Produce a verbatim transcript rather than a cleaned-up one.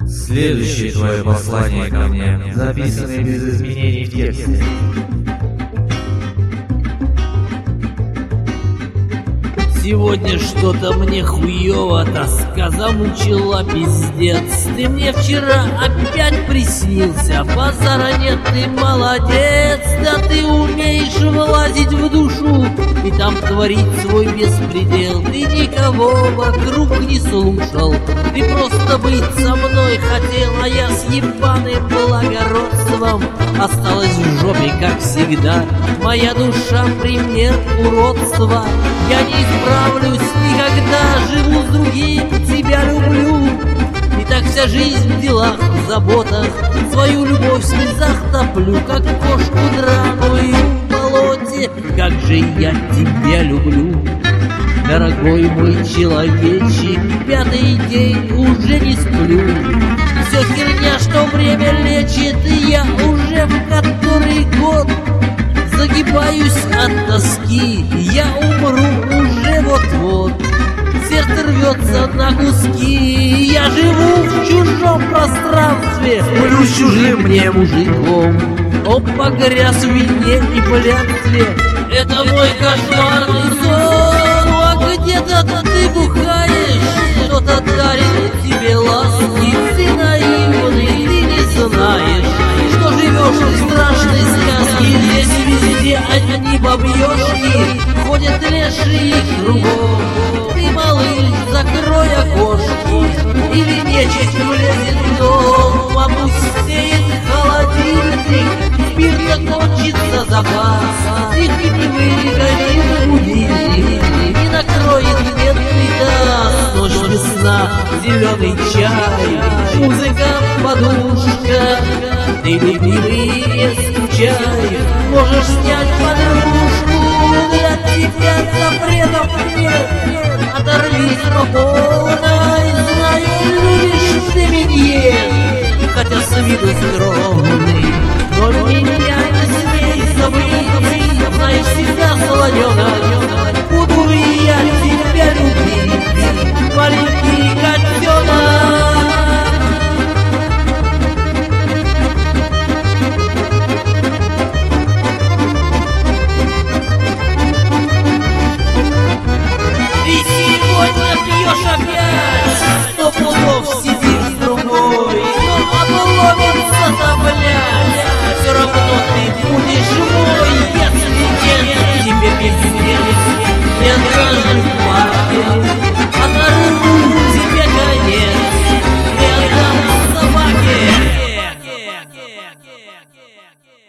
Следующее твое послание ко мне, записанное без изменений в тексте. Сегодня что-то мне хуёво, тоска замучила, пиздец. Ты мне вчера опять приснился, базара нет, ты молодец. Да ты умеешь влазить в душу и там творить свой беспредел. Ты никого вокруг не слушал, ты просто быть со мной хотел. А я с ебаным благородством осталась в жопе, как всегда. Моя душа пример уродства, я не справлюсь никогда, живу с другим, тебя люблю. И так вся жизнь в делах, в заботах, свою любовь в слезах топлю, как кошку драную в болоте. Как же я тебя люблю, дорогой мой человечек, пятый день уже не сплю. Все херня, что время лечит, и я уже в который год загибаюсь от тоски, я умру уже вот-вот. Сердце рвется на куски, я живу в чужом пространстве, сплю с чужим мне мужиком. Он погряз в вине и блядстве, это мой кошмарный сон. А где-то ты бухаешь, кто-то дарит тебе ласки. Ты наивный, ты не знаешь, что живешь в страшной сказке. Здесь везде одни бабьёшки, ходят лешие кругом. Ты, малыш, закрой окошки, или нечисть влезет в дом. Опустеет холодильник, спирта кончится запас. И ты не выгорит будильник, и накроет медный таз. Ночь без сна, зеленый чай, музыка, подушка. Ты, любимый, не скучай, можешь снять подружку. Для тебя запретов нет, оторвись по полной. Знаю, любишь ты меня, хотя с виду скромный. Но меня не смей забыть, знаешь, всегда солонёнок. Буду и я тебя любить, маленький котенок. Опять сто пудов сидишь с другой, но обломится-то, блядь. Все равно ты будешь мой, если нет тебе пиздец. Я дрожу в парке, оторву тебе конец, я отдам собаке.